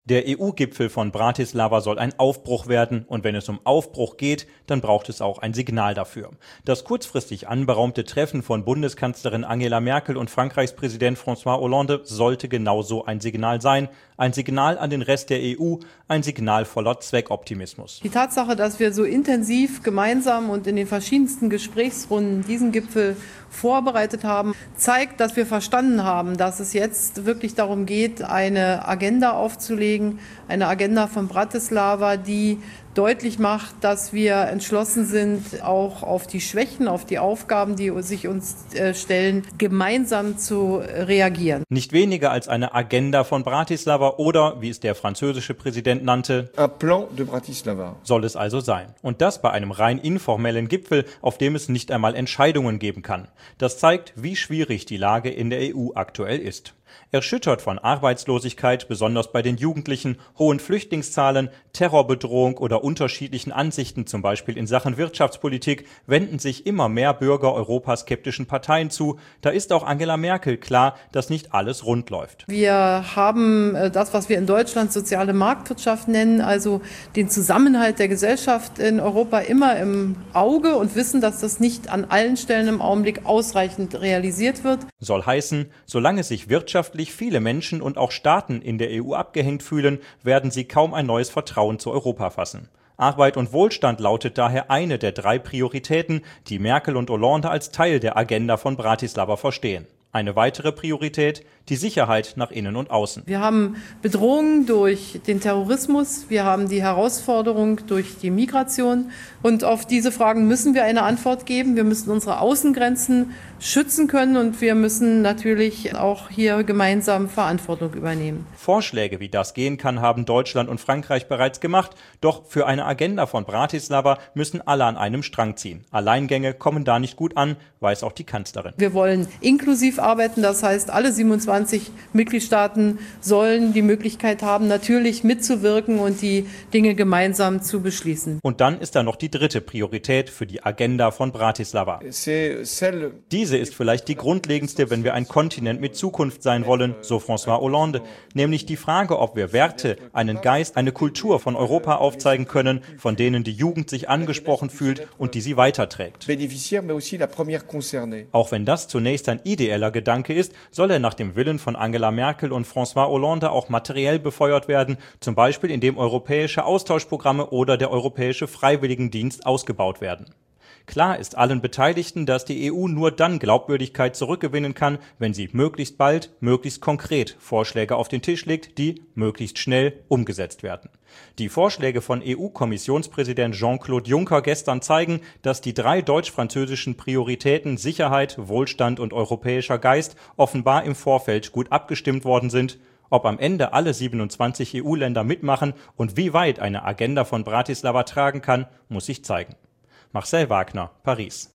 Der EU-Gipfel von Bratislava soll ein Aufbruch werden, und wenn es um Aufbruch geht, dann braucht es auch ein Signal dafür. Das kurzfristig anberaumte Treffen von Bundeskanzlerin Angela Merkel und Frankreichs Präsident François Hollande sollte genauso ein Signal sein. Ein Signal an den Rest der EU, ein Signal voller Zweckoptimismus. Die Tatsache, dass wir so intensiv gemeinsam und in den verschiedensten Gesprächsrunden diesen Gipfel vorbereitet haben, zeigt, dass wir verstanden haben, dass es jetzt wirklich darum geht, eine Agenda aufzulegen, eine Agenda von Bratislava, die deutlich macht, dass wir entschlossen sind, auch auf die Schwächen, auf die Aufgaben, die sich uns stellen, gemeinsam zu reagieren. Nicht weniger als eine Agenda von Bratislava oder, wie es der französische Präsident nannte, un plan de Bratislava. Soll es also sein. Und das bei einem rein informellen Gipfel, auf dem es nicht einmal Entscheidungen geben kann. Das zeigt, wie schwierig die Lage in der EU aktuell ist. Erschüttert von Arbeitslosigkeit, besonders bei den Jugendlichen, hohen Flüchtlingszahlen, Terrorbedrohung oder unterschiedlichen Ansichten, zum Beispiel in Sachen Wirtschaftspolitik, wenden sich immer mehr Bürger europaskeptischen Parteien zu. Da ist auch Angela Merkel klar, dass nicht alles rund läuft. Wir haben das, was wir in Deutschland soziale Marktwirtschaft nennen, also den Zusammenhalt der Gesellschaft in Europa immer im Auge und wissen, dass das nicht an allen Stellen im Augenblick ausreichend realisiert wird. Soll heißen, solange sich wirtschaftlich viele Menschen und auch Staaten in der EU abgehängt fühlen, werden sie kaum ein neues Vertrauen zu Europa fassen. Arbeit und Wohlstand lautet daher eine der 3 Prioritäten, die Merkel und Hollande als Teil der Agenda von Bratislava verstehen. Eine weitere Priorität, die Sicherheit nach innen und außen. Wir haben Bedrohungen durch den Terrorismus, wir haben die Herausforderung durch die Migration, und auf diese Fragen müssen wir eine Antwort geben. Wir müssen unsere Außengrenzen schützen können und wir müssen natürlich auch hier gemeinsam Verantwortung übernehmen. Vorschläge, wie das gehen kann, haben Deutschland und Frankreich bereits gemacht. Doch für eine Agenda von Bratislava müssen alle an einem Strang ziehen. Alleingänge kommen da nicht gut an, weiß auch die Kanzlerin. Wir wollen inklusiv arbeiten, das heißt, alle 27 Mitgliedstaaten sollen die Möglichkeit haben, natürlich mitzuwirken und die Dinge gemeinsam zu beschließen. Und dann ist da noch die 3. Priorität für die Agenda von Bratislava. Diese ist vielleicht die grundlegendste, wenn wir ein Kontinent mit Zukunft sein wollen, so François Hollande, nämlich die Frage, ob wir Werte, einen Geist, eine Kultur von Europa aufzeigen können, von denen die Jugend sich angesprochen fühlt und die sie weiterträgt. Auch wenn das zunächst ein ideeller Gedanke ist, soll er nach dem Willen von Angela Merkel und François Hollande auch materiell befeuert werden, zum Beispiel indem europäische Austauschprogramme oder der Europäische Freiwilligendienst ausgebaut werden. Klar ist allen Beteiligten, dass die EU nur dann Glaubwürdigkeit zurückgewinnen kann, wenn sie möglichst bald, möglichst konkret Vorschläge auf den Tisch legt, die möglichst schnell umgesetzt werden. Die Vorschläge von EU-Kommissionspräsident Jean-Claude Juncker gestern zeigen, dass die 3 deutsch-französischen Prioritäten Sicherheit, Wohlstand und europäischer Geist offenbar im Vorfeld gut abgestimmt worden sind. Ob am Ende alle 27 EU-Länder mitmachen und wie weit eine Agenda von Bratislava tragen kann, muss sich zeigen. Marcel Wagner, Paris.